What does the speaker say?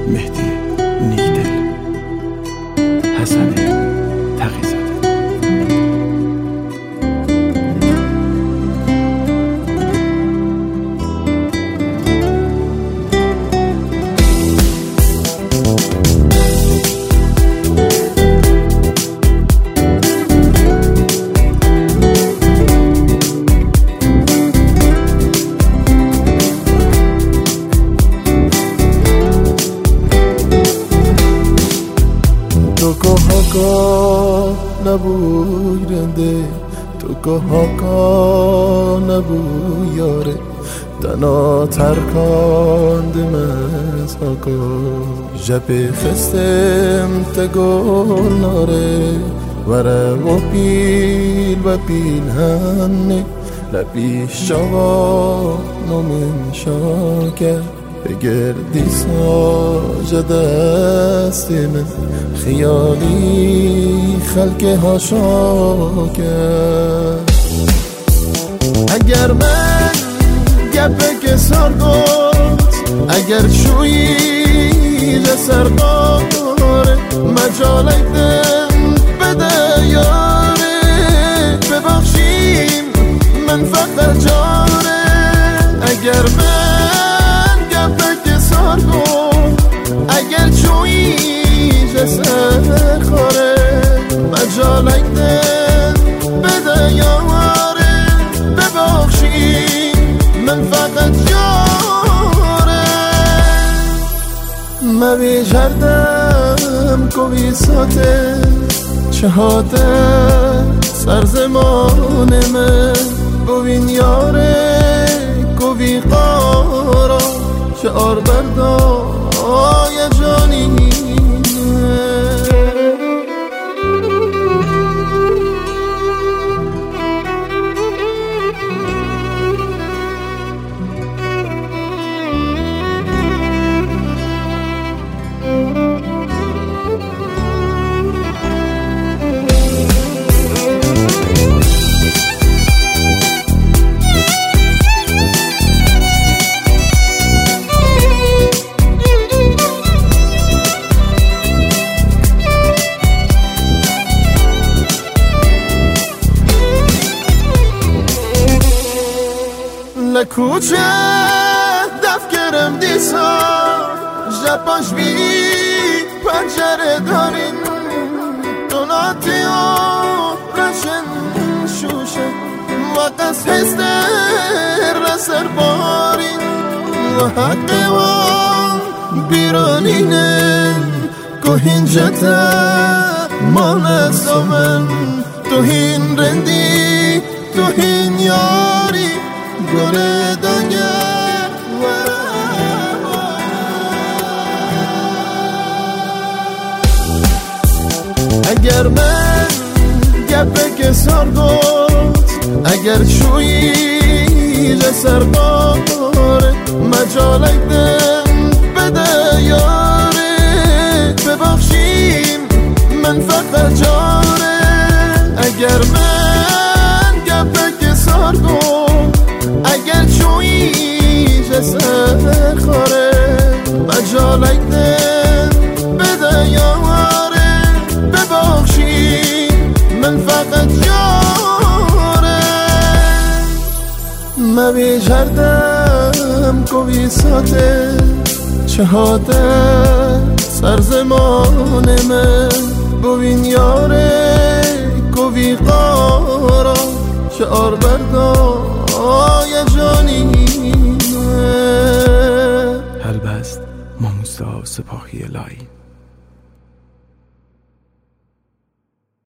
مهدی نیکدل، حسن تقی‌زاده. نبوی رنده تو که هاکا نبوی یاره دنا ترکانده مز هاکا جب خستم تگل ناره وره و پیل هنه لبیش جوا نومن شاکه بگردی ساج دست من خیالی خلق هاشا کرد اگر من گپه که سر گفت اگر شویی جسر داره مجاله دم بده یاره ببخشیم من فقط جاره اگر من گپه که سر گفت اگر شویی جسر خاره مجالک دن بده یاره ببخشی من فقط یاره موی جردم کوی ساته چهاده سرزمان من بوین یاره کوی قارا شعار بردای جانی لکوچه دف کرم دیسا جپاش بی پنجره دارین دوناتی و رشن شوشه وقت هستر رسر بارین و حقی و بیرانینه کوهین جتا مال سومن توهین رندی توهین یاری گره دنگر اگر من گپه که سر گفت اگر شویی لسر باره مجالک دم بده یاره ببخشیم من فقط جاره اگر من گپه که سر گفت اگر چویی جسر خاره مجالک دم بده یاره ببخشی من فقط یاره موی جردم کوی ساته چهاده سرزمان من بوین یاره کوی قارا شعار بردای جانی هلبست ماموسا سپاهی الهی.